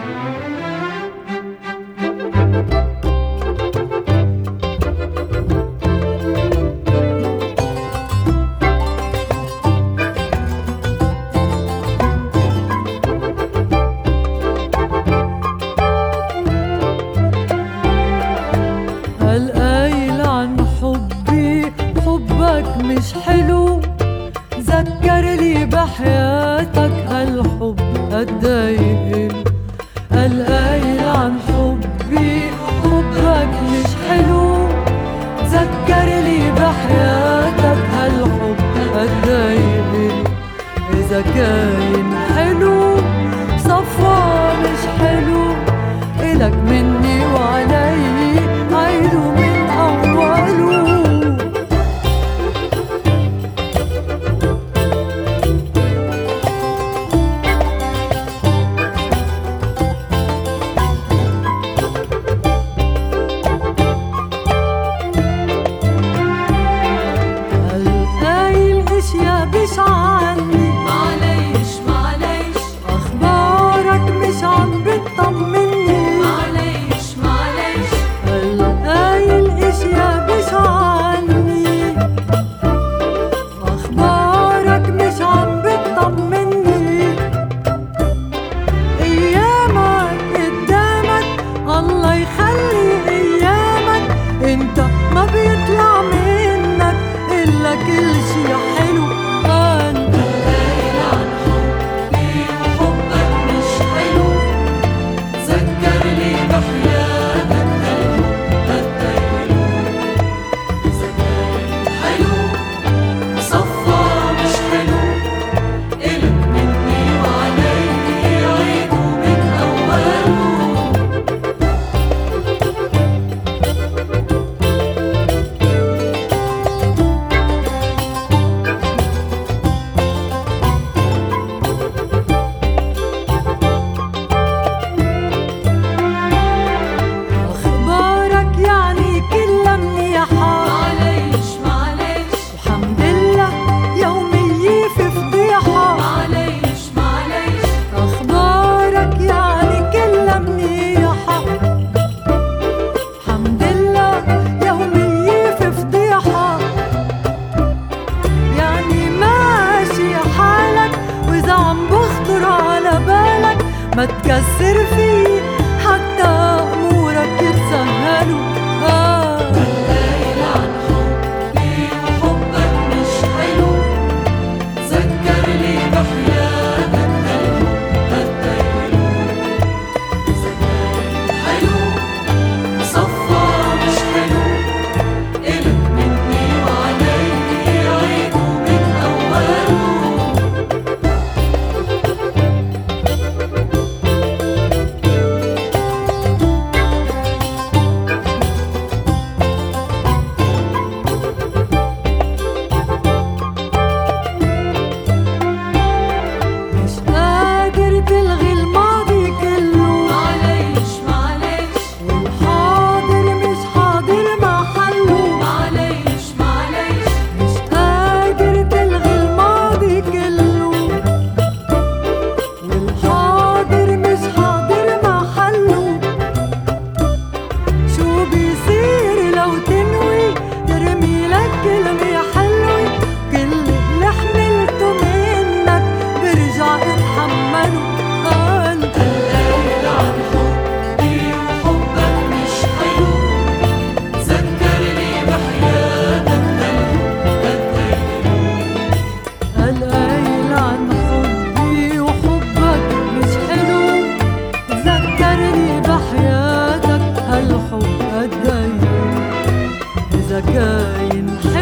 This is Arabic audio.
هالقايل عن حبي حبك مش حلو، ذكر لي بحياتك هالحب قديش. هالقايل عن حبي حبك مش حلو، ذكر لي بحياتك هالحب قديش. إذا كاين حلو صفا مش حلو، إلك مني وعلي عيدو من أوله. هالقايل اشياء بش عني، معليش معليش أخبارك مش عم بتطمني. معليش معليش هالقايل اشياء بش عني، أخبارك مش عم بتطمني. أيامك قدامك الله يخلي أيامك، انت ما بيطلع منك إلا كل شي حلو. أنت قايل عن حبي وحبك مش حلو، ذكر لي بحياتك هالحب قديش. إذا كان حلو صفا مش حلو، إلك مني وعلي عيدو من أوله. أخبارك يعني كلها منيحة، معليش معليش الحمد لله يومية في فضيحة. معليش معليش أخبارك يعني كلها منيحة، الحمد لله يومية في فضيحة. يعني ماشي حالك، وإذا عم بخطر على بالك ما تكسر فيه حتى أمورك يتسهلوا. قايل عن حبي وحبك مش حلو، ذكر لي بحياتك هالحب قديش. إذا كان حلو صفا مش حلو، إلك مني وعلي عيدو من أوله. مش قادر تلغي الماضي كله، معليش معليش والحاضر مش حاضر محله. معليش معليش مش قادر تلغي الماضي كله، والحاضر مش حاضر محله. شو بيصير لو تنوي ترمي لك كلمة حلوة، كل اللي حملته منك برجع اتحمله. أنت قايل عن حبي وحبك مش حلو، ذكر لي بحياتك هالحب هالقايل قديش. عن حبي وحبك مش حلو، ذكرني بحياتك هالحب قديش. إذا كاين